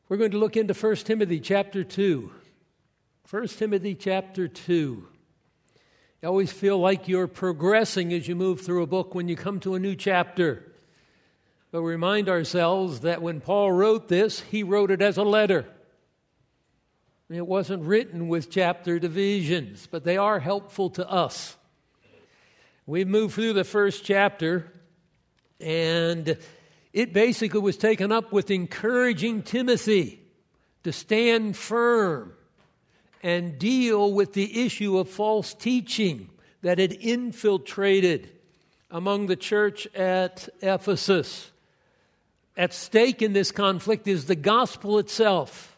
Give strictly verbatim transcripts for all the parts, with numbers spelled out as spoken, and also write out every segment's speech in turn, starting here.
We're going to look into First Timothy chapter two. First Timothy chapter two. You always feel like you're progressing as you move through a book when you come to a new chapter. But we remind ourselves that when Paul wrote this, he wrote it as a letter. It wasn't written with chapter divisions, but they are helpful to us. We moved through the first chapter, and it basically was taken up with encouraging Timothy to stand firm and deal with the issue of false teaching that had infiltrated among the church at Ephesus. At stake in this conflict is the gospel itself.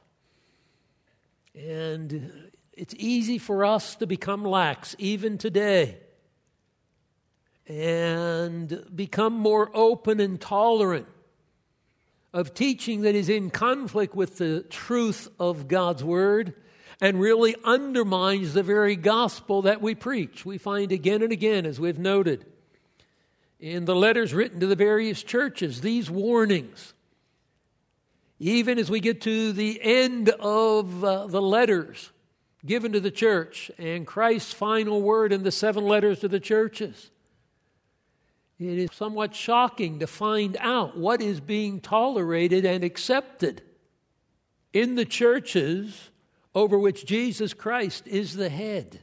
And it's easy for us to become lax, even today, and become more open and tolerant of teaching that is in conflict with the truth of God's Word and really undermines the very gospel that we preach. We find again and again, as we've noted, in the letters written to the various churches, these warnings. Even as we get to the end of uh, the letters given to the church and Christ's final word in the seven letters to the churches, it is somewhat shocking to find out what is being tolerated and accepted in the churches over which Jesus Christ is the head.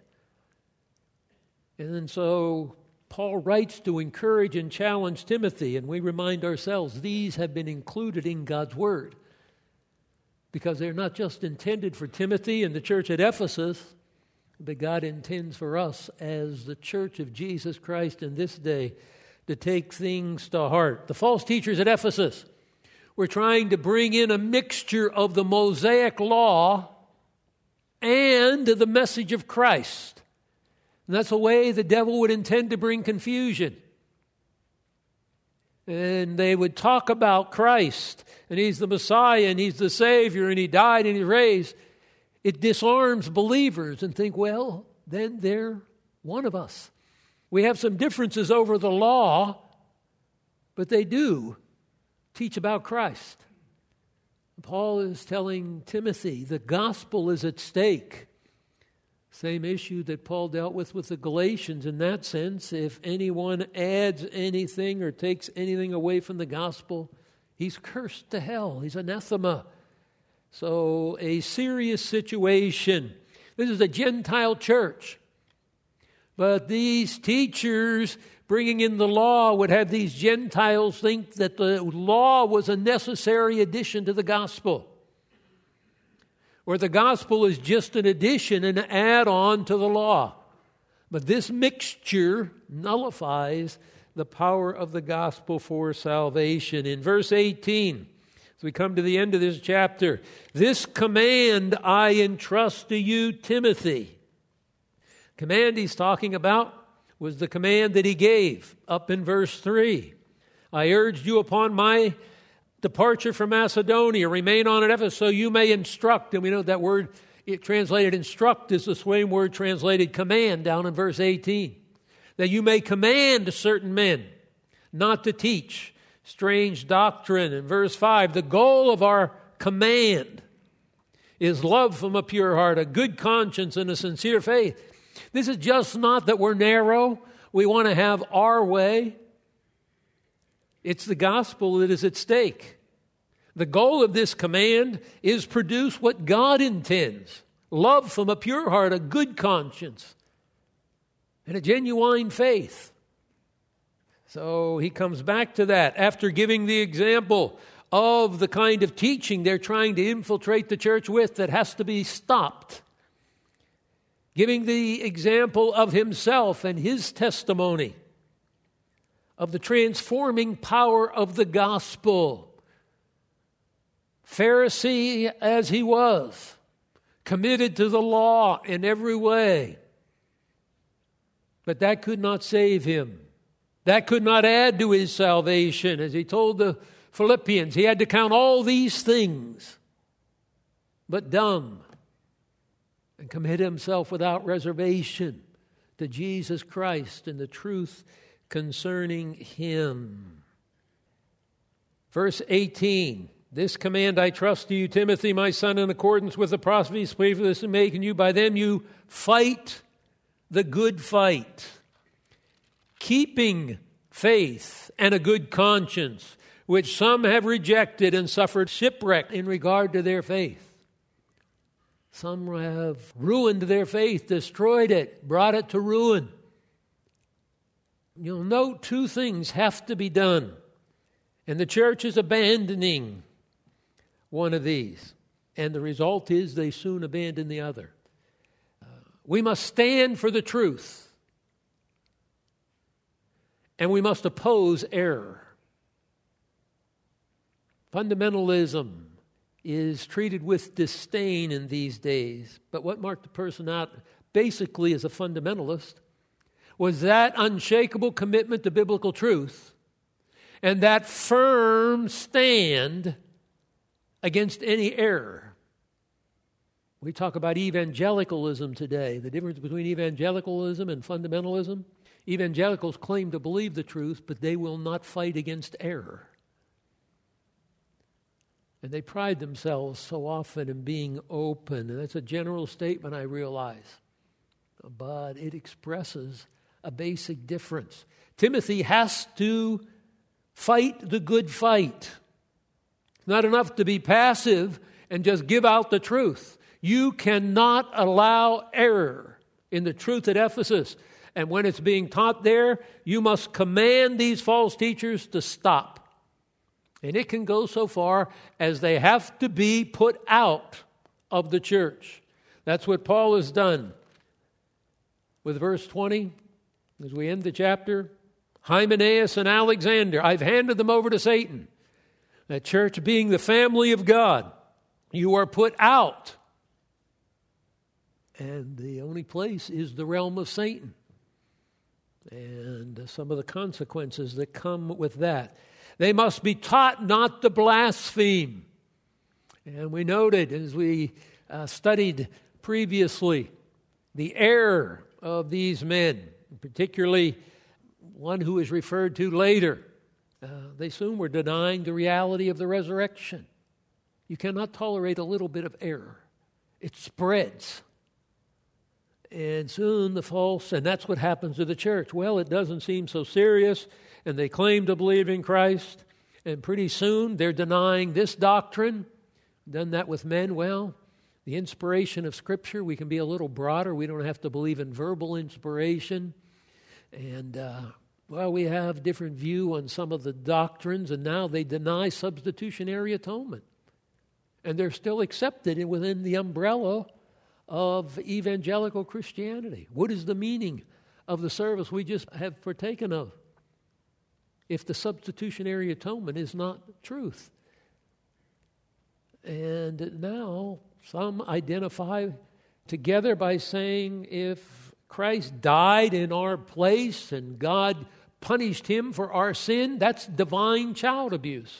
And so Paul writes to encourage and challenge Timothy, and we remind ourselves these have been included in God's Word because they're not just intended for Timothy and the church at Ephesus, but God intends for us as the church of Jesus Christ in this day to take things to heart. The false teachers at Ephesus were trying to bring in a mixture of the Mosaic law and the message of Christ. And that's a way the devil would intend to bring confusion. And they would talk about Christ, and He's the Messiah, and He's the Savior, and He died and He raised. It disarms believers and think, well, then they're one of us. We have some differences over the law, but they do teach about Christ. Paul is telling Timothy the gospel is at stake. Same issue that Paul dealt with with the Galatians in that sense. If anyone adds anything or takes anything away from the gospel, he's cursed to hell. He's anathema. So a serious situation. This is a Gentile church. But these teachers bringing in the law would have these Gentiles think that the law was a necessary addition to the gospel, or the gospel is just an addition, an add-on to the law. But this mixture nullifies the power of the gospel for salvation. In verse eighteen, as we come to the end of this chapter, this command I entrust to you, Timothy. Command he's talking about was the command that he gave up in verse three. I urged you upon my departure from Macedonia, remain on at Ephesus so you may instruct. And we know that word, it translated instruct, is the same word translated command down in verse eighteen. That you may command certain men not to teach strange doctrine. In verse five, the goal of our command is love from a pure heart, a good conscience, and a sincere faith. This is just not that we're narrow, we want to have our way. It's the gospel that is at stake. The goal of this command is produce what God intends. Love from a pure heart, a good conscience, and a genuine faith. So he comes back to that after giving the example of the kind of teaching they're trying to infiltrate the church with that has to be stopped. Giving the example of himself and his testimony of the transforming power of the gospel. Pharisee as he was, committed to the law in every way. But that could not save him. That could not add to his salvation. As he told the Philippians, he had to count all these things, but dumb, and commit himself without reservation to Jesus Christ and the truth concerning Him. Verse eighteen, This command I trust to you, Timothy, my son, in accordance with the prophecies previously made in you. By them you fight the good fight, keeping faith and a good conscience, which some have rejected and suffered shipwreck in regard to their faith. Some have ruined their faith, destroyed it, brought it to ruin. You'll note two things have to be done, and the church is abandoning one of these, and the result is they soon abandon the other. Uh, we must stand for the truth, and we must oppose error. Fundamentalism is treated with disdain in these days, but what marked a person out basically as a fundamentalist was that unshakable commitment to biblical truth and that firm stand against any error. We talk about evangelicalism today, the difference between evangelicalism and fundamentalism. Evangelicals claim to believe the truth, but they will not fight against error. And they pride themselves so often in being open. And that's a general statement, I realize. But it expresses a basic difference. Timothy has to fight the good fight. It's not enough to be passive and just give out the truth. You cannot allow error in the truth at Ephesus. And when it's being taught there, you must command these false teachers to stop. And it can go so far as they have to be put out of the church. That's what Paul has done with verse twenty. As we end the chapter, Hymenaeus and Alexander, I've handed them over to Satan. That church being the family of God, you are put out. And the only place is the realm of Satan. And some of the consequences that come with that. They must be taught not to blaspheme. And we noted as we uh, studied previously the error of these men, particularly one who is referred to later. Uh, they soon were denying the reality of the resurrection. You cannot tolerate a little bit of error. It spreads. And soon the false, and that's what happens to the church. Well, it doesn't seem so serious, and they claim to believe in Christ, and pretty soon they're denying this doctrine. Done that with men. Well, the inspiration of Scripture, we can be a little broader. We don't have to believe in verbal inspiration. And, uh, well, we have different view on some of the doctrines, and now they deny substitutionary atonement. And they're still accepted within the umbrella of evangelical Christianity. What is the meaning of the service we just have partaken of if the substitutionary atonement is not truth? And now some identify together by saying if Christ died in our place and God punished him for our sin, that's divine child abuse.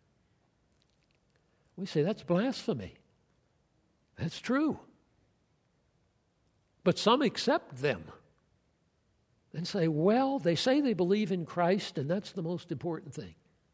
We say that's blasphemy. That's true. But some accept them and say, well, they say they believe in Christ, and that's the most important thing.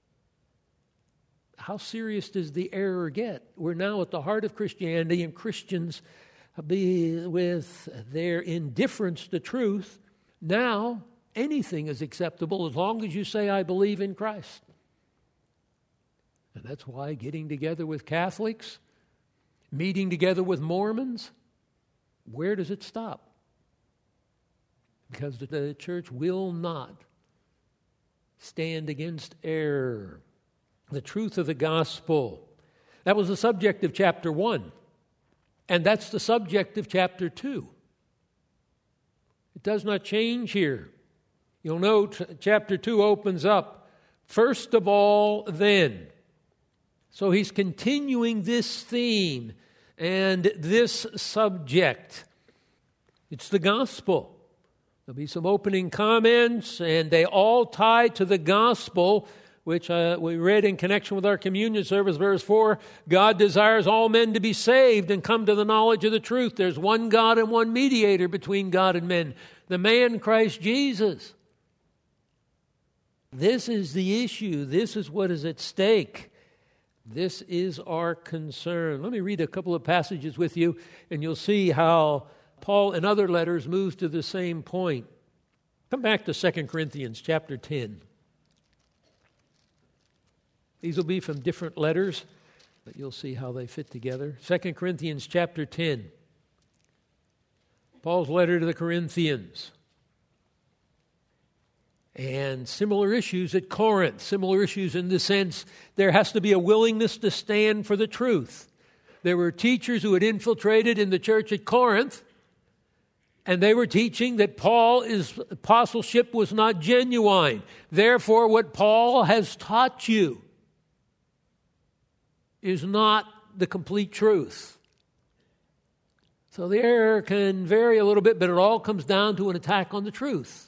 How serious does the error get? We're now at the heart of Christianity, and Christians, be with their indifference to truth, now anything is acceptable as long as you say, I believe in Christ. And that's why getting together with Catholics, meeting together with Mormons, where does it stop? Because the church will not stand against error. The truth of the gospel. That was the subject of chapter one. And that's the subject of chapter two. It does not change here. You'll note chapter two opens up, first of all, then. So he's continuing this theme and this subject. It's the gospel. There'll be some opening comments, and they all tie to the gospel, which uh, we read in connection with our communion service, verse four. God desires all men to be saved and come to the knowledge of the truth. There's one God and one mediator between God and men, the man Christ Jesus. This is the issue. This is what is at stake. This is our concern. Let me read a couple of passages with you, and you'll see how Paul in other letters moves to the same point. Come back to Second Corinthians chapter ten. These will be from different letters, but you'll see how they fit together. Second Corinthians chapter ten. Paul's letter to the Corinthians. And similar issues at Corinth, similar issues in the sense there has to be a willingness to stand for the truth. There were teachers who had infiltrated in the church at Corinth, and they were teaching that Paul's apostleship was not genuine. Therefore, what Paul has taught you is not the complete truth. So the error can vary a little bit, but it all comes down to an attack on the truth.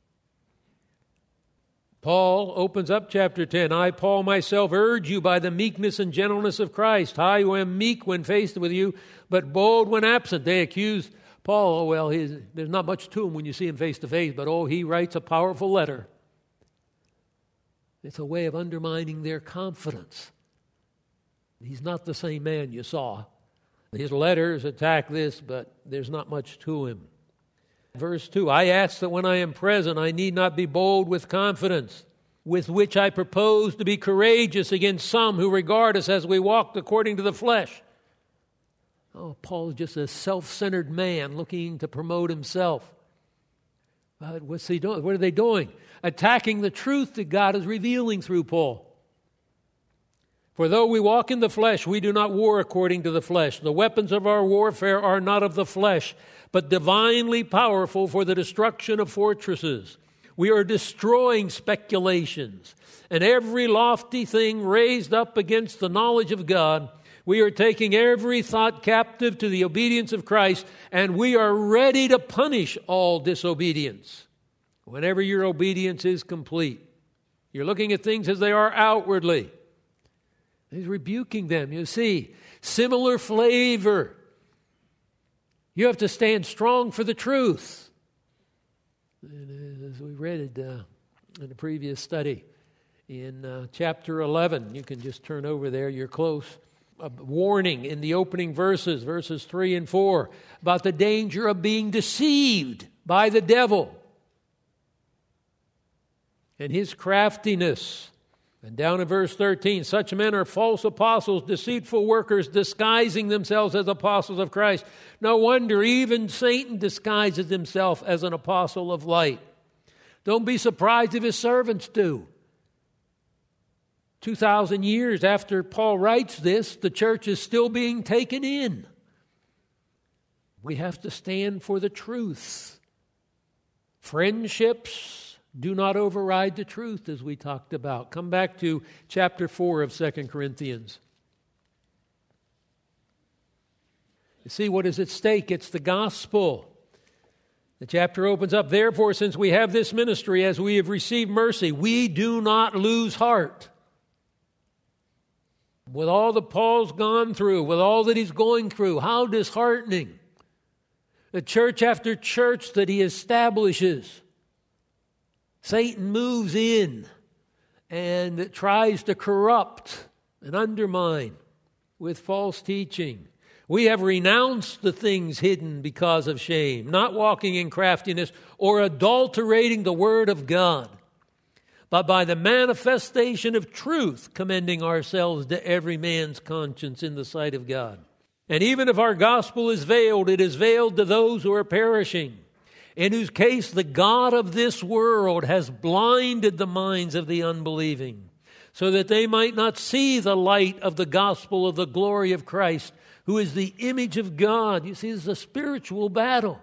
Paul opens up chapter ten. I, Paul, myself urge you by the meekness and gentleness of Christ. I who am meek when faced with you, but bold when absent. They accused Paul, oh, well, his, there's not much to him when you see him face to face, but oh, he writes a powerful letter. It's a way of undermining their confidence. He's not the same man you saw. His letters attack this, but there's not much to him. Verse two, I ask that when I am present, I need not be bold with confidence, with which I propose to be courageous against some who regard us as we walked according to the flesh. Oh, Paul is just a self-centered man looking to promote himself. But what's he doing? What are they doing? Attacking the truth that God is revealing through Paul. For though we walk in the flesh, we do not war according to the flesh. The weapons of our warfare are not of the flesh, but divinely powerful for the destruction of fortresses. We are destroying speculations and every lofty thing raised up against the knowledge of God. We are taking every thought captive to the obedience of Christ, and we are ready to punish all disobedience whenever your obedience is complete. You're looking at things as they are outwardly. He's rebuking them. You see, similar flavor. You have to stand strong for the truth. And as we read it uh, in the previous study, in uh, chapter eleven, you can just turn over there, you're close. A warning in the opening verses, verses three and four, about the danger of being deceived by the devil and his craftiness. And down in verse thirteen, such men are false apostles, deceitful workers, disguising themselves as apostles of Christ. No wonder even Satan disguises himself as an apostle of light. Don't be surprised if his servants do. Two thousand years after Paul writes this, the church is still being taken in. We have to stand for the truth. Friendships do not override the truth, as we talked about. Come back to chapter four of Second Corinthians. You see what is at stake? It's the gospel. The chapter opens up, therefore, since we have this ministry, as we have received mercy, we do not lose heart. With all that Paul's gone through, with all that he's going through, how disheartening. The church after church that he establishes, Satan moves in and tries to corrupt and undermine with false teaching. We have renounced the things hidden because of shame, not walking in craftiness or adulterating the word of God, but by the manifestation of truth, commending ourselves to every man's conscience in the sight of God. And even if our gospel is veiled, it is veiled to those who are perishing, in whose case the God of this world has blinded the minds of the unbelieving, so that they might not see the light of the gospel of the glory of Christ, who is the image of God. You see, this is a spiritual battle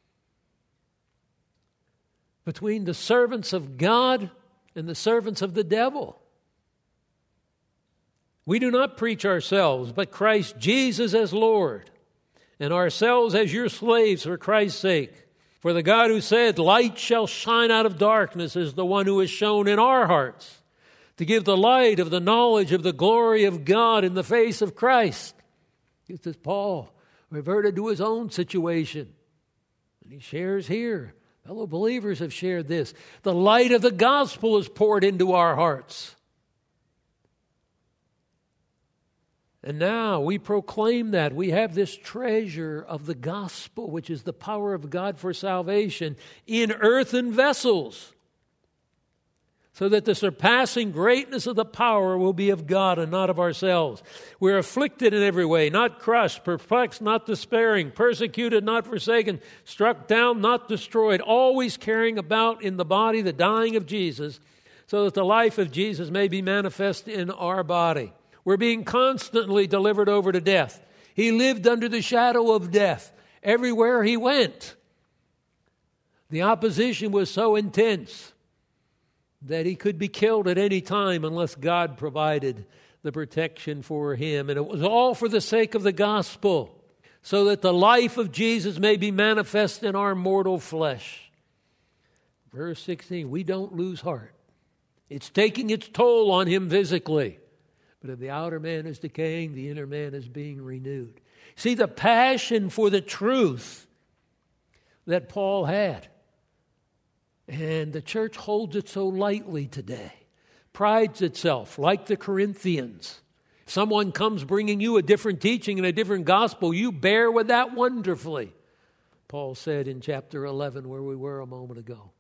between the servants of God and the servants of the devil. We do not preach ourselves, but Christ Jesus as Lord, and ourselves as your slaves for Christ's sake. For the God who said, light shall shine out of darkness, is the one who has shown in our hearts to give the light of the knowledge of the glory of God in the face of Christ. Just as Paul reverted to his own situation. And he shares here. Fellow believers have shared this. The light of the gospel is poured into our hearts. And now we proclaim that. We have this treasure of the gospel, which is the power of God for salvation, in earthen vessels, so that the surpassing greatness of the power will be of God and not of ourselves. We're afflicted in every way, not crushed, perplexed, not despairing, persecuted, not forsaken, struck down, not destroyed, always carrying about in the body the dying of Jesus, so that the life of Jesus may be manifest in our body. We're being constantly delivered over to death. He lived under the shadow of death everywhere he went. The opposition was so intense that he could be killed at any time unless God provided the protection for him. And it was all for the sake of the gospel, so that the life of Jesus may be manifest in our mortal flesh. Verse sixteen, we don't lose heart. It's taking its toll on him physically. But if the outer man is decaying, the inner man is being renewed. See, the passion for the truth that Paul had. And the church holds it so lightly today. Prides itself, like the Corinthians. If someone comes bringing you a different teaching and a different gospel, you bear with that wonderfully. Paul said in chapter eleven, where we were a moment ago.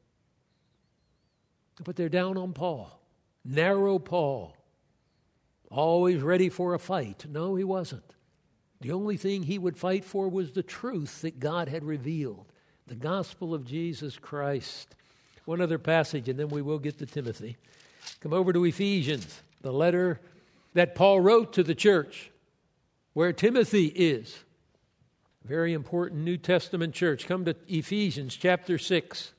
But they're down on Paul. Narrow Paul. Always ready for a fight. No, he wasn't. The only thing he would fight for was the truth that God had revealed. The gospel of Jesus Christ. One other passage, and then we will get to Timothy. Come over to Ephesians, the letter that Paul wrote to the church, where Timothy is. Very important New Testament church. Come to Ephesians chapter six.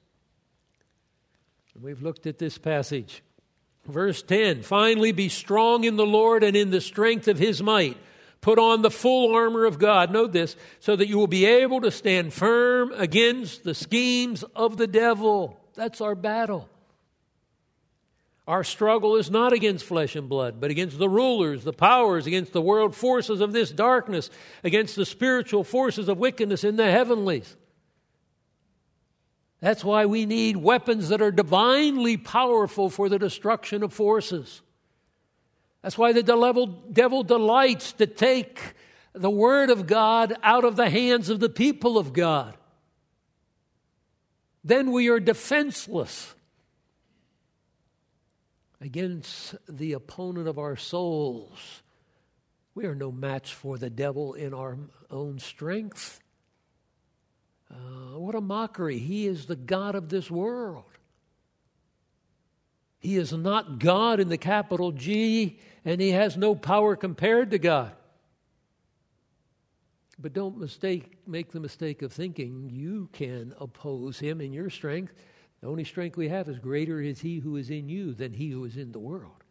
And we've looked at this passage. Verse ten, finally be strong in the Lord and in the strength of his might. Put on the full armor of God, note this, so that you will be able to stand firm against the schemes of the devil. That's our battle. Our struggle is not against flesh and blood, but against the rulers, the powers, against the world forces of this darkness, against the spiritual forces of wickedness in the heavenlies. That's why we need weapons that are divinely powerful for the destruction of forces. That's why the devil, devil delights to take the Word of God out of the hands of the people of God. Then we are defenseless against the opponent of our souls. We are no match for the devil in our own strength. Uh, what a mockery. He is the God of this world. He is not God in the capital G, and he has no power compared to God. But don't mistake, make the mistake of thinking you can oppose him in your strength. The only strength we have is greater is he who is in you than he who is in the world.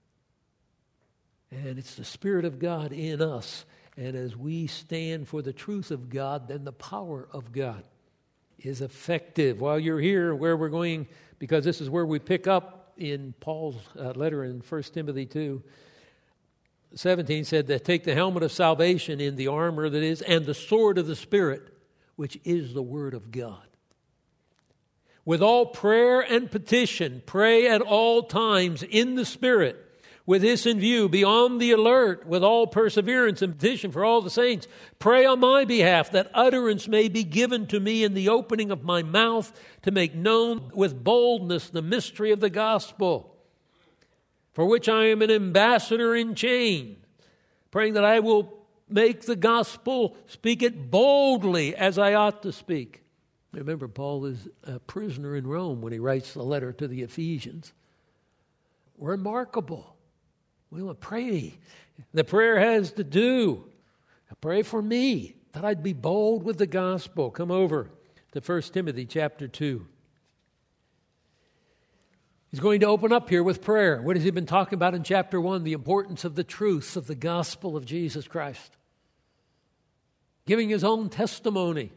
And it's the Spirit of God in us. And as we stand for the truth of God, then the power of God is effective. While you're here, where we're going, because this is where we pick up in Paul's uh, letter in First Timothy two, seventeen said that take the helmet of salvation in the armor that is, and the sword of the Spirit, which is the word of God. With all prayer and petition, pray at all times in the Spirit. With this in view, be on the alert with all perseverance and petition for all the saints. Pray on my behalf that utterance may be given to me in the opening of my mouth to make known with boldness the mystery of the gospel, for which I am an ambassador in chains, praying that I will make the gospel, speak it boldly as I ought to speak. Remember, Paul is a prisoner in Rome when he writes the letter to the Ephesians. Remarkable. We want to pray. The prayer has to do. Pray for me that I'd be bold with the gospel. Come over to First Timothy chapter two. He's going to open up here with prayer. What has he been talking about in chapter one? The importance of the truth of the gospel of Jesus Christ. Giving his own testimony.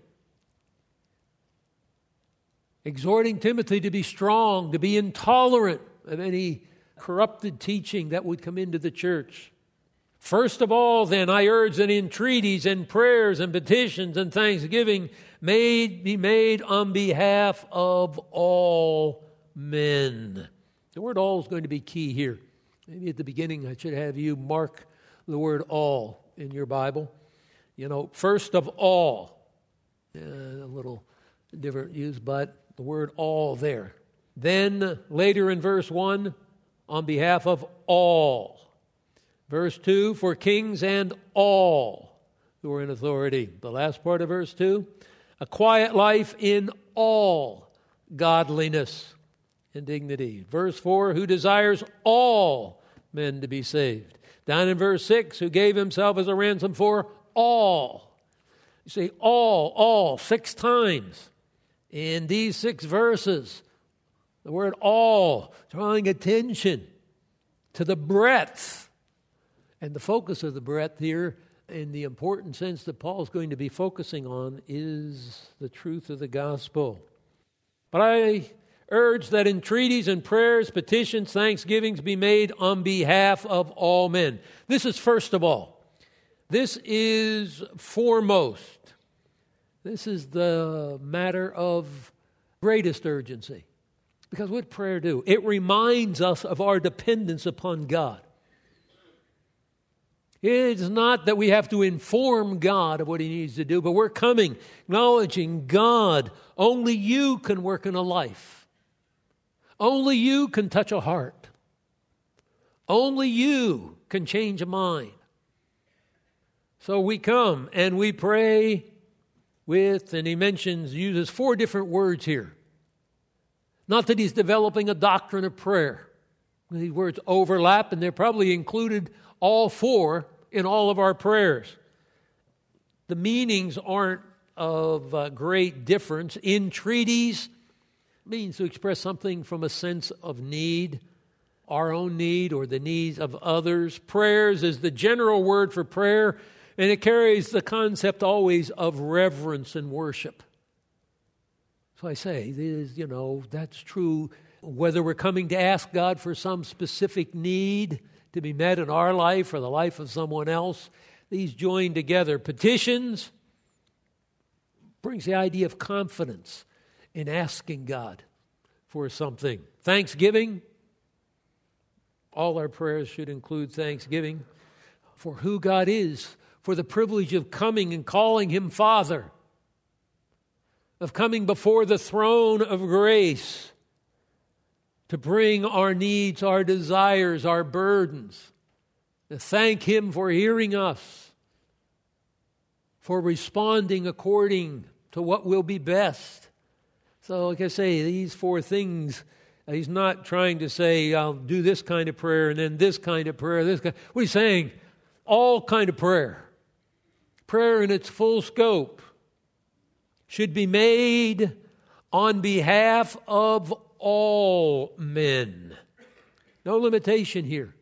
Exhorting Timothy to be strong, to be intolerant of any corrupted teaching that would come into the church. First of all, then, I urge that entreaties and prayers and petitions and thanksgiving may be made on behalf of all men. The word all is going to be key here. Maybe at the beginning I should have you mark the word all in your Bible. You know, first of all, uh, a little different use, but the word all there. Then later in verse one, on behalf of all. Verse two, for kings and all who are in authority. The last part of verse two, a quiet life in all godliness and dignity. Verse four, who desires all men to be saved. Down in verse six, who gave himself as a ransom for all. You see, all, all, six times in these six verses. The word all, drawing attention to the breadth. And the focus of the breadth here, in the important sense that Paul's going to be focusing on, is the truth of the gospel. But I urge that entreaties and prayers, petitions, thanksgivings be made on behalf of all men. This is first of all. This is foremost. This is the matter of greatest urgency. Because what did prayer do? It reminds us of our dependence upon God. It's not that we have to inform God of what He needs to do, but we're coming, acknowledging, God, only You can work in a life. Only You can touch a heart. Only You can change a mind. So we come and we pray with, and he mentions, uses four different words here. Not that he's developing a doctrine of prayer. These words overlap, and they're probably included all four in all of our prayers. The meanings aren't of uh, great difference. Entreaties means to express something from a sense of need, our own need or the needs of others. Prayers is the general word for prayer, and it carries the concept always of reverence and worship. So I say, this, you know, that's true whether we're coming to ask God for some specific need to be met in our life or the life of someone else. These join together. Petitions brings the idea of confidence in asking God for something. Thanksgiving, all our prayers should include thanksgiving for who God is, for the privilege of coming and calling Him Father, of coming before the throne of grace to bring our needs, our desires, our burdens, to thank Him for hearing us, for responding according to what will be best. So, like I say, these four things, He's not trying to say, I'll do this kind of prayer and then this kind of prayer. This kind. What He's saying, all kind of prayer. Prayer in its full scope should be made on behalf of all men. No limitation here.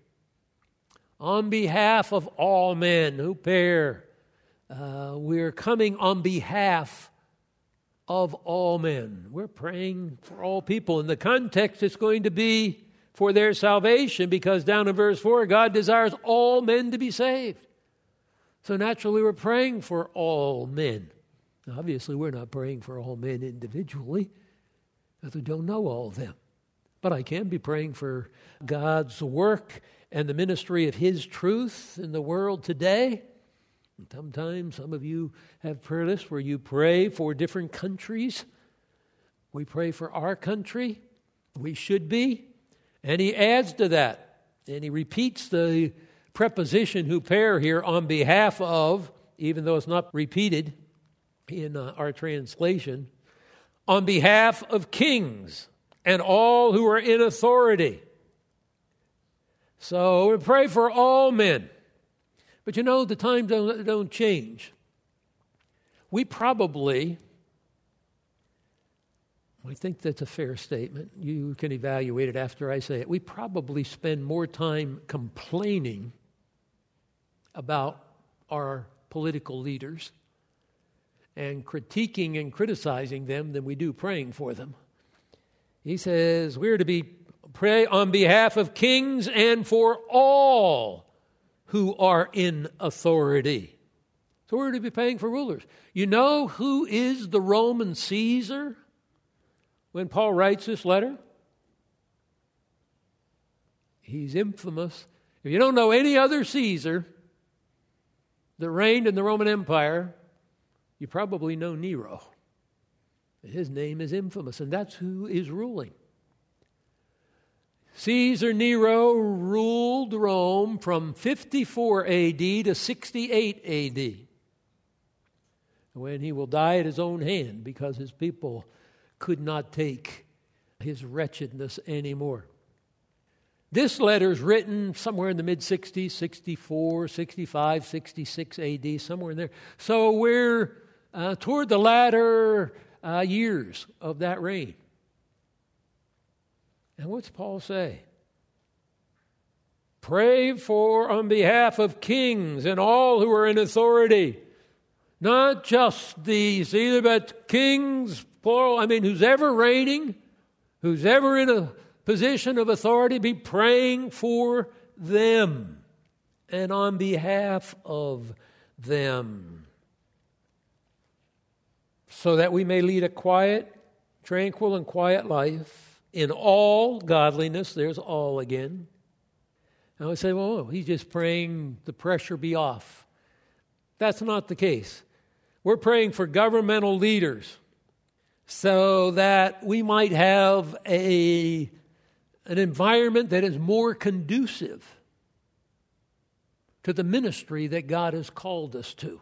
On behalf of all men who bear. Uh, we're coming on behalf of all men. We're praying for all people. In the context, it's going to be for their salvation, because down in verse four, God desires all men to be saved. So naturally, we're praying for all men. Obviously, we're not praying for all men individually, because we don't know all of them. But I can be praying for God's work and the ministry of His truth in the world today. And sometimes some of you have prayer lists where you pray for different countries. We pray for our country. We should be. And he adds to that, and he repeats the preposition huper here, on behalf of, even though it's not repeated in uh, our translation, on behalf of kings and all who are in authority. So we pray for all men. But you know, the times don't, don't change. We probably, I think that's a fair statement. You can evaluate it after I say it. We probably spend more time complaining about our political leaders and critiquing and criticizing them than we do praying for them. He says we're to be pray on behalf of kings and for all who are in authority. So we're to be praying for rulers. You know who is the Roman Caesar when Paul writes this letter? He's infamous. If you don't know any other Caesar, that reigned in the Roman Empire, you probably know Nero. His name is infamous, and that's who is ruling. Caesar Nero ruled Rome from fifty-four A D to sixty-eight A D, when he will die at his own hand because his people could not take his wretchedness anymore. This letter is written somewhere in the mid-sixties, sixty-four, sixty-five, sixty-six A D, somewhere in there. So we're uh, toward the latter uh, years of that reign. And what's Paul say? Pray for on behalf of kings and all who are in authority. Not just these either, but kings, plural. I mean, who's ever reigning, who's ever in a position of authority, be praying for them and on behalf of them, so that we may lead a quiet, tranquil, and quiet life in all godliness. There's all again. I would say, well, he's just praying the pressure be off. That's not the case. We're praying for governmental leaders so that we might have a, an environment that is more conducive to the ministry that God has called us to.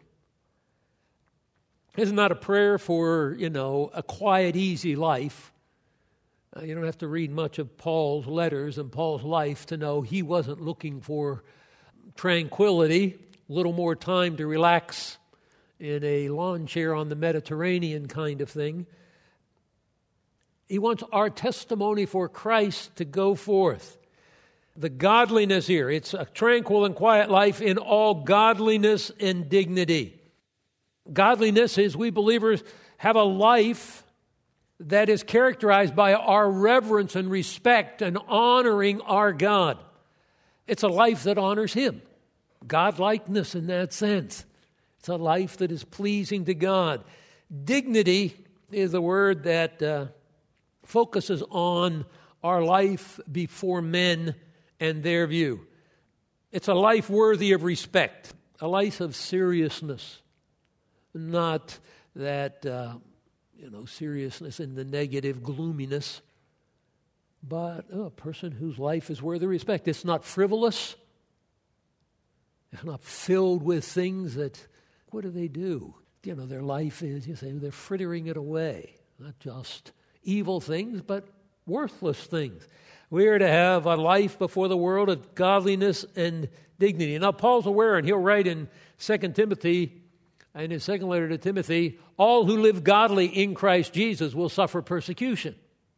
It's not a prayer for, you know, a quiet, easy life. Uh, you don't have to read much of Paul's letters and Paul's life to know he wasn't looking for tranquility, a little more time to relax in a lawn chair on the Mediterranean kind of thing. He wants our testimony for Christ to go forth. The godliness here, it's a tranquil and quiet life in all godliness and dignity. Godliness is we believers have a life that is characterized by our reverence and respect and honoring our God. It's a life that honors Him. God-likeness in that sense. It's a life that is pleasing to God. Dignity is a word that uh, focuses on our life before men and their view. It's a life worthy of respect, a life of seriousness, not that... Uh, You know, seriousness in the negative gloominess, but oh, a person whose life is worthy of respect. It's not frivolous. It's not filled with things that, what do they do? You know, their life is, you say, they're frittering it away. Not just evil things, but worthless things. We are to have a life before the world of godliness and dignity. Now, Paul's aware, and he'll write in Second Timothy, in his second letter to Timothy, all who live godly in Christ Jesus will suffer persecution.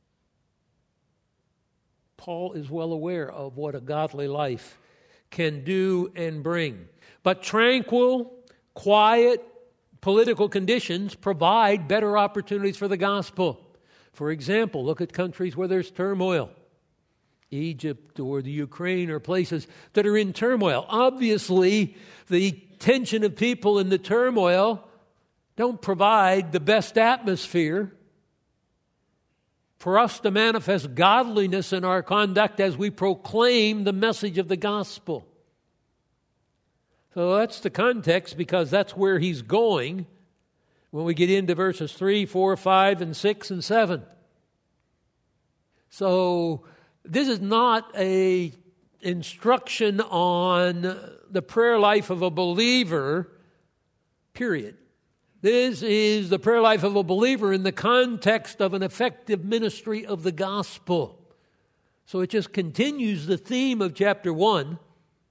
Paul is well aware of what a godly life can do and bring. But tranquil, quiet, political conditions provide better opportunities for the gospel. For example, look at countries where there's turmoil. Egypt or the Ukraine are places that are in turmoil. Obviously, the tension of people in the turmoil don't provide the best atmosphere for us to manifest godliness in our conduct as we proclaim the message of the gospel. So that's the context, because that's where he's going when we get into verses three, four, five, and six, and seven. So this is not a instruction on the prayer life of a believer, period. This is the prayer life of a believer in the context of an effective ministry of the gospel. So it just continues the theme of chapter one.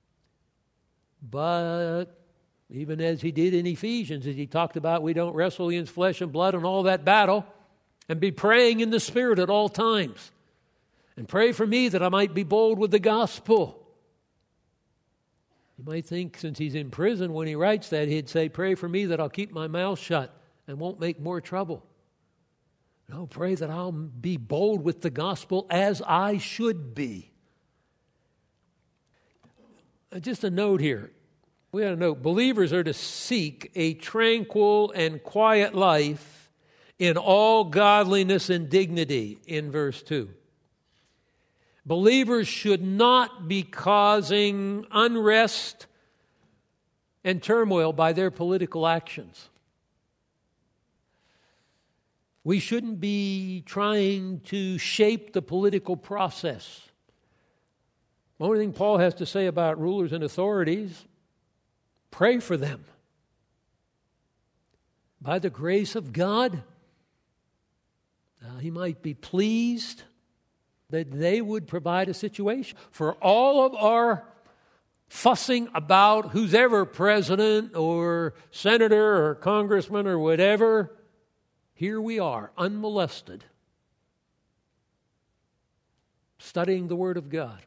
But even as he did in Ephesians, as he talked about, we don't wrestle against flesh and blood and all that battle, and be praying in the Spirit at all times. And pray for me that I might be bold with the gospel. You might think since he's in prison, when he writes that, he'd say, pray for me that I'll keep my mouth shut and won't make more trouble. No, pray that I'll be bold with the gospel as I should be. Just a note here. We got to note, believers are to seek a tranquil and quiet life in all godliness and dignity, in verse two. Believers should not be causing unrest and turmoil by their political actions. We shouldn't be trying to shape the political process. The only thing Paul has to say about rulers and authorities, pray for them. By the grace of God, uh, he might be pleased that they would provide a situation for all of our fussing about who's ever president or senator or congressman or whatever. Here we are, unmolested, studying the Word of God.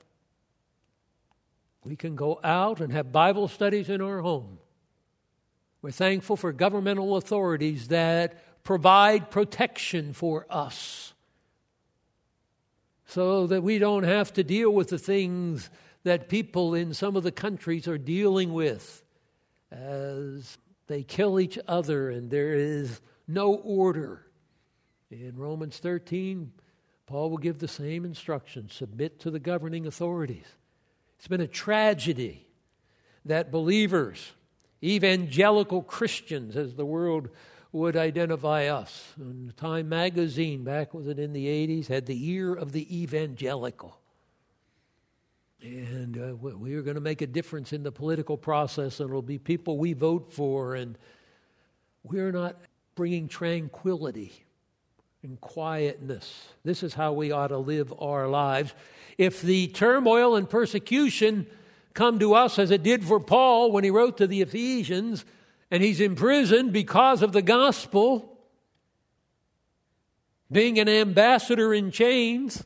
We can go out and have Bible studies in our home. We're thankful for governmental authorities that provide protection for us so that we don't have to deal with the things that people in some of the countries are dealing with as they kill each other and there is no order. In Romans thirteen, Paul will give the same instruction: submit to the governing authorities. It's been a tragedy that believers, evangelical Christians, as the world would identify us, and Time magazine, back was it in the eighties, had the ear of the evangelical. And uh, we are going to make a difference in the political process, and it'll be people we vote for, and we're not bringing tranquility and quietness. This is how we ought to live our lives. If the turmoil and persecution come to us as it did for Paul when he wrote to the Ephesians, and he's imprisoned because of the gospel, being an ambassador in chains,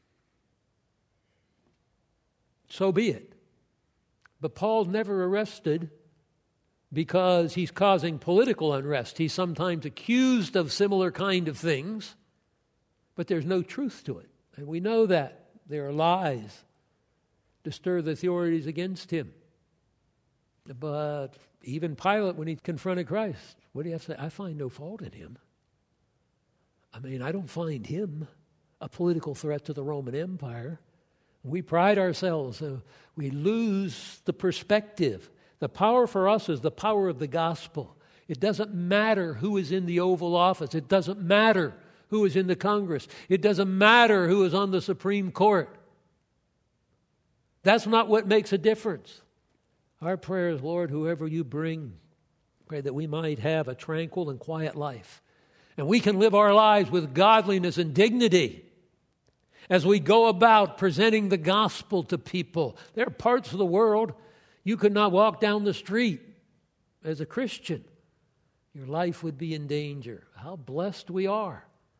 so be it. But Paul's never arrested because he's causing political unrest. He's sometimes accused of similar kind of things, but there's no truth to it. And we know that. There are lies to stir the authorities against him. But even Pilate, when he confronted Christ, what do you have to say? I find no fault in him. I mean, I don't find him a political threat to the Roman Empire. We pride ourselves. Uh, we lose the perspective. The power for us is the power of the gospel. It doesn't matter who is in the Oval Office. It doesn't matter who is in the Congress. It doesn't matter who is on the Supreme Court. That's not what makes a difference. Our prayer is, Lord, whoever you bring, pray that we might have a tranquil and quiet life. And we can live our lives with godliness and dignity as we go about presenting the gospel to people. There are parts of the world you could not walk down the street as a Christian. Your life would be in danger. How blessed we are.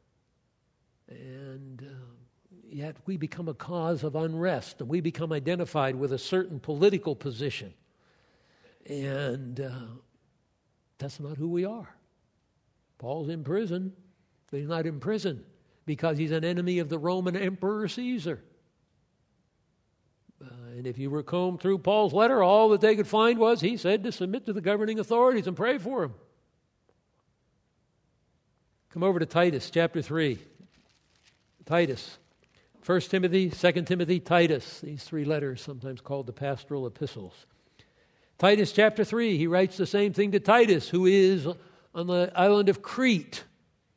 And uh, yet we become a cause of unrest, and we become identified with a certain political position. And uh, that's not who we are. Paul's in prison, but he's not in prison because he's an enemy of the Roman Emperor Caesar. Uh, and if you were combed through Paul's letter, all that they could find was he said to submit to the governing authorities and pray for him. Come over to Titus chapter three. Titus. First Timothy, Second Timothy, Titus. These three letters, sometimes called the pastoral epistles. Titus chapter three, he writes the same thing to Titus, who is on the island of Crete,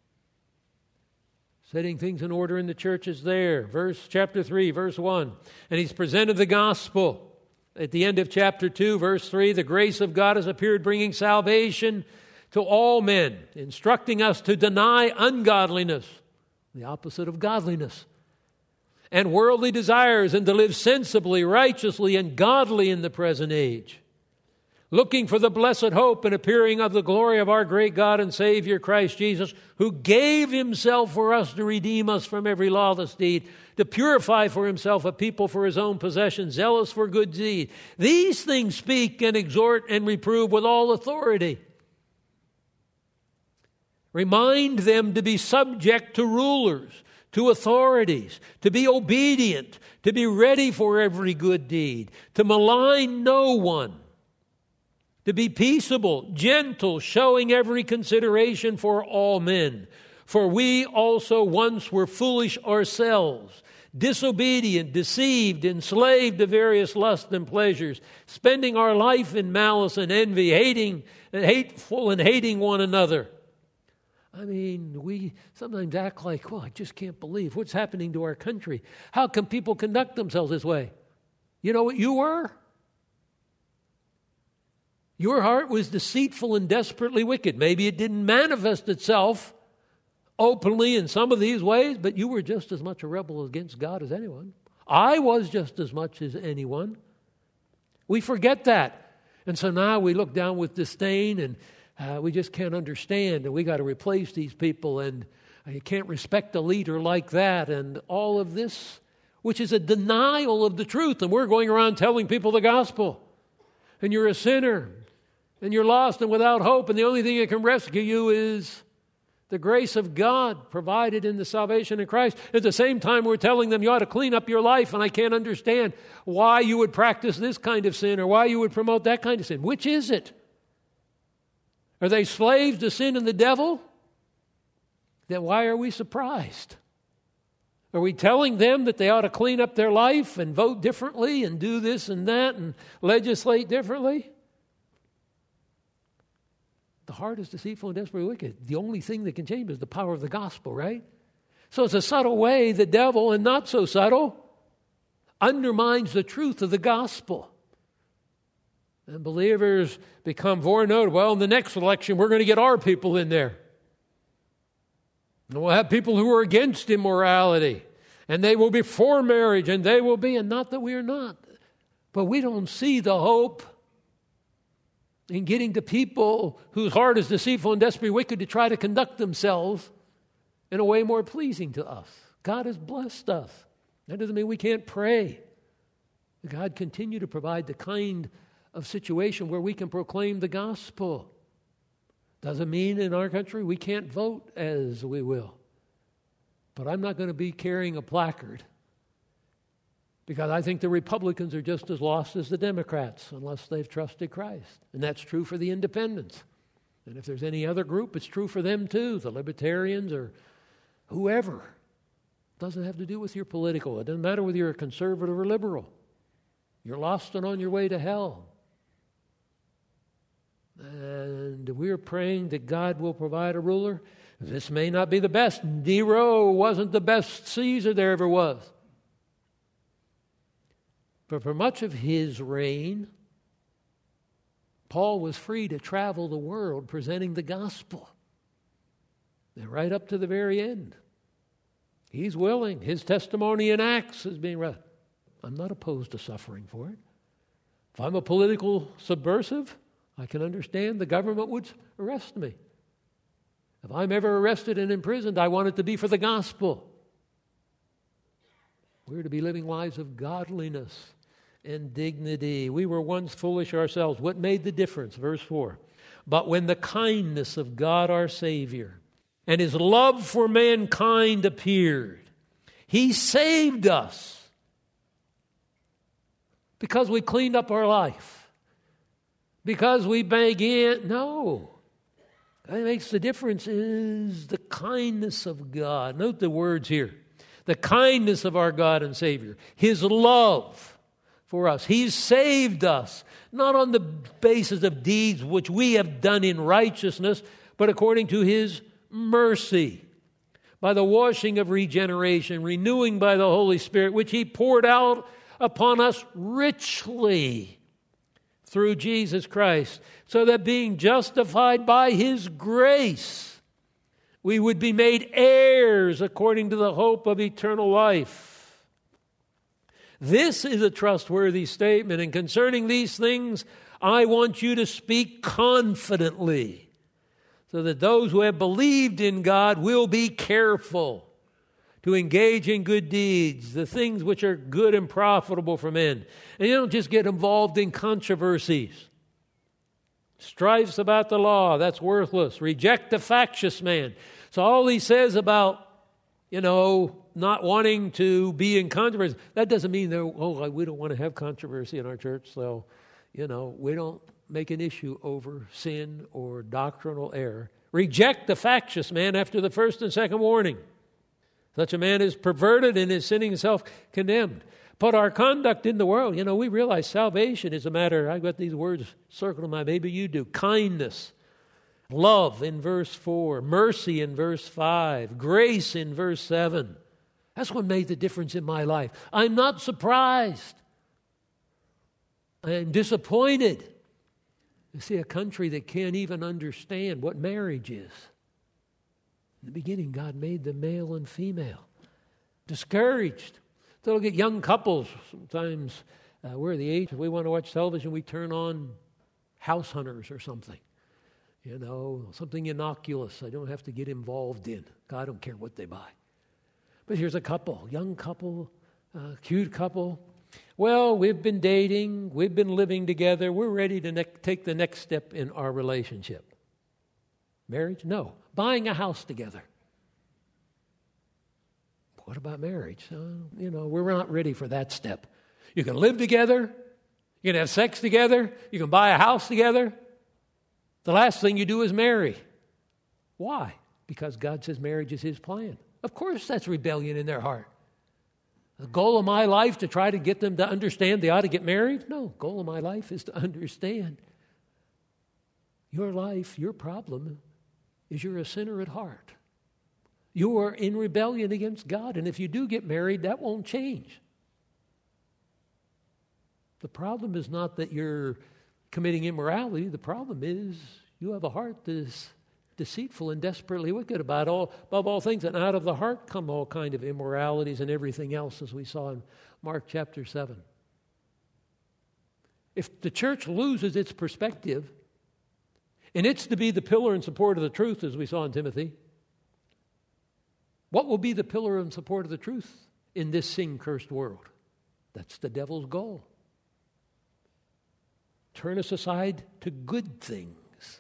setting things in order in the churches there. Verse chapter three, verse one. And he's presented the gospel. At the end of chapter two, verse three, the grace of God has appeared, bringing salvation to all men, instructing us to deny ungodliness, the opposite of godliness, and worldly desires, and to live sensibly, righteously, and godly in the present age, looking for the blessed hope and appearing of the glory of our great God and Savior Christ Jesus, who gave himself for us to redeem us from every lawless deed, to purify for himself a people for his own possession, zealous for good deed. These things speak and exhort and reprove with all authority. Remind them to be subject to rulers, to authorities, to be obedient, to be ready for every good deed, to malign no one, to be peaceable, gentle, showing every consideration for all men. For we also once were foolish ourselves, disobedient, deceived, enslaved to various lusts and pleasures, spending our life in malice and envy, hating and hateful and hating one another. I mean, we sometimes act like, well, I just can't believe what's happening to our country. How can people conduct themselves this way? You know what you were? Your heart was deceitful and desperately wicked. Maybe it didn't manifest itself openly in some of these ways, but you were just as much a rebel against God as anyone. I was just as much as anyone. We forget that. And so now we look down with disdain, and uh, we just can't understand, and we got to replace these people, and uh, you can't respect a leader like that, and all of this, which is a denial of the truth. And we're going around telling people the gospel. And you're a sinner, and you're lost and without hope, and the only thing that can rescue you is the grace of God provided in the salvation in Christ. At the same time, we're telling them you ought to clean up your life, and I can't understand why you would practice this kind of sin or why you would promote that kind of sin. Which is it? Are they slaves to sin and the devil? Then why are we surprised? Are we telling them that they ought to clean up their life and vote differently and do this and that and legislate differently? The heart is deceitful and desperately wicked. The only thing that can change is the power of the gospel, right? So it's a subtle way the devil, and not so subtle, undermines the truth of the gospel. And believers become foreknowledge. Well, in the next election, we're going to get our people in there. And we'll have people who are against immorality. And they will be for marriage, and they will be, and not that we are not. But we don't see the hope in getting to people whose heart is deceitful and desperately wicked to try to conduct themselves in a way more pleasing to us. God has blessed us. That doesn't mean we can't pray. God continue to provide the kind of situation where we can proclaim the gospel. Doesn't mean in our country we can't vote as we will. But I'm not going to be carrying a placard, because I think the Republicans are just as lost as the Democrats unless they've trusted Christ. And that's true for the independents. And if there's any other group, it's true for them too, the libertarians or whoever. It doesn't have to do with your political. It doesn't matter whether you're a conservative or liberal. You're lost and on your way to hell. And we're praying that God will provide a ruler. This may not be the best. Nero wasn't the best Caesar there ever was. But for much of his reign, Paul was free to travel the world presenting the gospel. And right up to the very end. He's willing. His testimony in Acts is being read. I'm not opposed to suffering for it. If I'm a political subversive, I can understand the government would arrest me. If I'm ever arrested and imprisoned, I want it to be for the gospel. We're to be living lives of godliness and dignity. We were once foolish ourselves. What made the difference? Verse four. But when the kindness of God our Savior and His love for mankind appeared, He saved us because we cleaned up our life, because we began. No. What makes the difference is the kindness of God. Note the words here. The kindness of our God and Savior. His love for us. He's saved us, not on the basis of deeds which we have done in righteousness, but according to His mercy, by the washing of regeneration, renewing by the Holy Spirit, which He poured out upon us richly through Jesus Christ, so that being justified by His grace, we would be made heirs according to the hope of eternal life. This is a trustworthy statement, and concerning these things, I want you to speak confidently, so that those who have believed in God will be careful to engage in good deeds, the things which are good and profitable for men. And you don't just get involved in controversies. Strifes about the law, that's worthless. Reject the factious man. So all he says about, you know, not wanting to be in controversy, that doesn't mean that, oh, we don't want to have controversy in our church, so, you know, we don't make an issue over sin or doctrinal error. Reject the factious man after the first and second warning. Such a man is perverted and is sinning self-condemned. Put our conduct in the world. You know, we realize salvation is a matter, I've got these words circled in my, maybe you do. Kindness, love in verse four, mercy in verse five, grace in verse seven. That's what made the difference in my life. I'm not surprised. I am disappointed to see a country that can't even understand what marriage is. In the beginning, God made them male and female. Discouraged. So look at young couples. Sometimes uh, we're the age, if we want to watch television, we turn on House Hunters or something. You know, something innocuous I don't have to get involved in. God, I don't care what they buy. But here's a couple, young couple, uh, cute couple. Well, we've been dating, we've been living together, we're ready to ne- take the next step in our relationship. Marriage? No. Buying a house together. What about marriage? Uh, you know, we're not ready for that step. You can live together, you can have sex together, you can buy a house together. The last thing you do is marry. Why? Because God says marriage is His plan. Of course that's rebellion in their heart. The goal of my life to try to get them to understand they ought to get married? No, the goal of my life is to understand your life, your problem is you're a sinner at heart. You are in rebellion against God, and if you do get married, that won't change. The problem is not that you're committing immorality. The problem is you have a heart that is deceitful and desperately wicked about all, above all things, and out of the heart come all kind of immoralities and everything else, as we saw in Mark chapter seven. If the church loses its perspective, and it's to be the pillar and support of the truth, as we saw in Timothy, what will be the pillar and support of the truth in this sin-cursed world? That's the devil's goal. Turn us aside to good things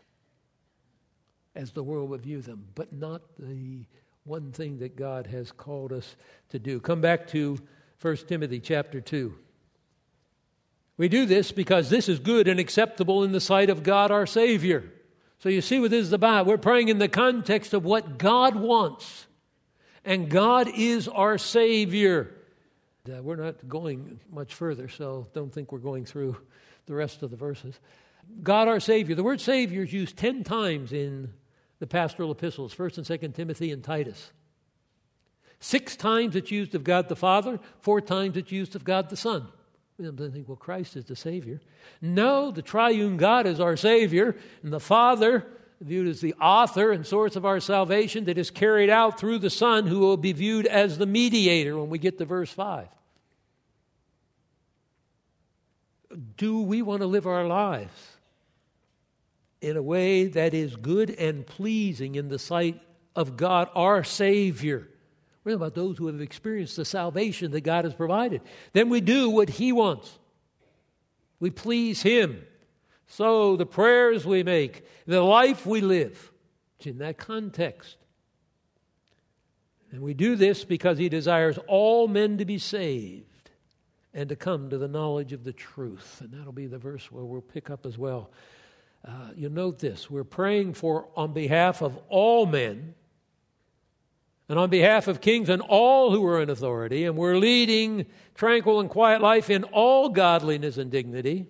as the world would view them, but not the one thing that God has called us to do. Come back to First Timothy chapter two. We do this because this is good and acceptable in the sight of God our Savior. So you see what this is about. We're praying in the context of what God wants. And God is our Savior. Uh, we're not going much further, so don't think we're going through the rest of the verses. God our Savior. The word Savior is used ten times in the pastoral epistles, First and Second Timothy and Titus. Six times it's used of God the Father, four times it's used of God the Son. We don't think, well, Christ is the Savior. No, the triune God is our Savior, and the Father, viewed as the author and source of our salvation, that is carried out through the Son, who will be viewed as the mediator when we get to verse five. Do we want to live our lives in a way that is good and pleasing in the sight of God, our Savior? We're talking about those who have experienced the salvation that God has provided. Then we do what He wants. We please Him. So the prayers we make, the life we live, it's in that context. And we do this because He desires all men to be saved and to come to the knowledge of the truth. And that'll be the verse where we'll pick up as well. Uh, you'll note this. We're praying for on behalf of all men and on behalf of kings and all who are in authority, and we're leading tranquil and quiet life in all godliness and dignity,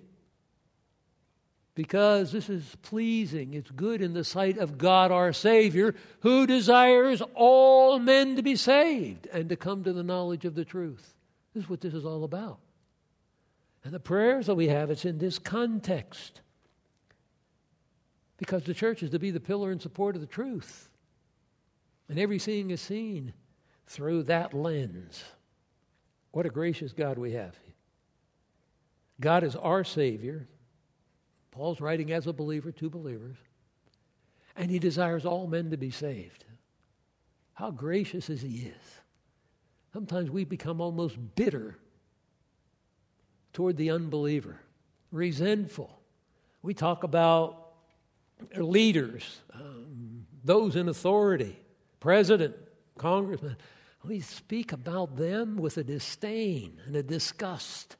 because this is pleasing, it's good in the sight of God our Savior, who desires all men to be saved and to come to the knowledge of the truth. This is what this is all about. And the prayers that we have, it's in this context. Because the church is to be the pillar and support of the truth. And everything is seen through that lens. What a gracious God we have. God is our Savior. Paul's writing as a believer to believers. And He desires all men to be saved. How gracious is He is. Sometimes we become almost bitter toward the unbeliever, resentful. We talk about leaders, um, those in authority, president, congressman. We speak about them with a disdain and a disgust.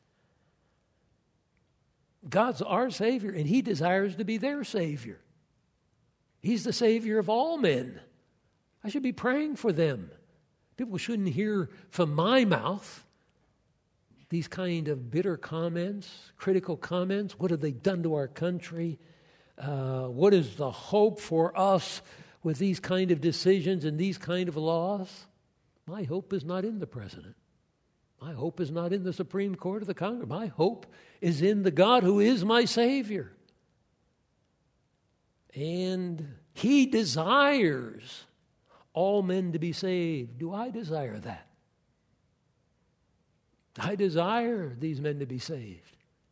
God's our Savior, and He desires to be their Savior. He's the Savior of all men. I should be praying for them People shouldn't hear from my mouth these kind of bitter comments, critical comments. What have they done to our country? Uh, what is the hope for us with these kind of decisions and these kind of laws? My hope is not in the president. My hope is not in the Supreme Court of the Congress. My hope is in the God who is my Savior. And He desires all men to be saved. Do I desire that? I desire these men to be saved.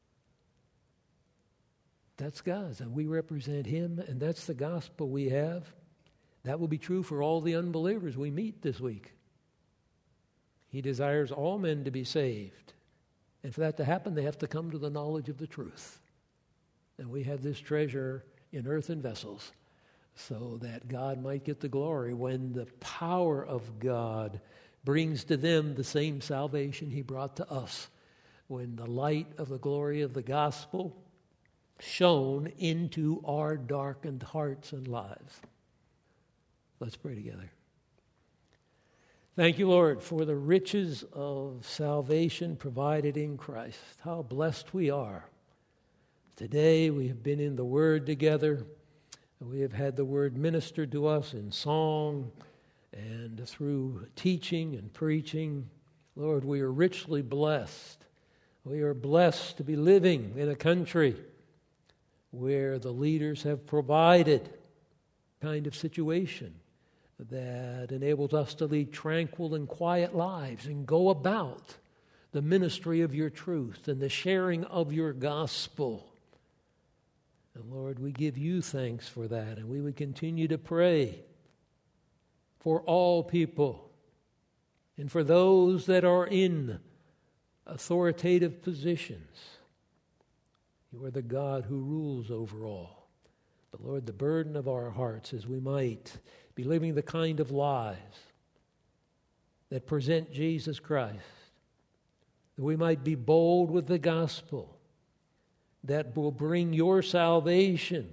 That's God's, and we represent Him, and that's the gospel we have. That will be true for all the unbelievers we meet this week. He desires all men to be saved. And for that to happen, they have to come to the knowledge of the truth. And we have this treasure in earthen vessels so that God might get the glory when the power of God brings to them the same salvation He brought to us. When the light of the glory of the gospel shone into our darkened hearts and lives. Let's pray together. Thank you, Lord, for the riches of salvation provided in Christ. How blessed we are. Today we have been in the Word together. We have had the Word ministered to us in song and through teaching and preaching. Lord, we are richly blessed. We are blessed to be living in a country where the leaders have provided a kind of situation that enables us to lead tranquil and quiet lives and go about the ministry of your truth and the sharing of your gospel. And Lord, we give you thanks for that, and we would continue to pray for all people and for those that are in authoritative positions. You are the God who rules over all. But Lord, the burden of our hearts is we might be living the kind of lives that present Jesus Christ, that we might be bold with the gospel that will bring your salvation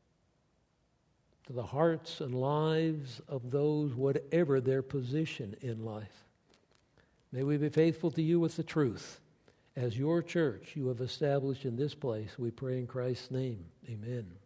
to the hearts and lives of those, whatever their position in life. May we be faithful to you with the truth. As your church you have established in this place, we pray in Christ's name. Amen.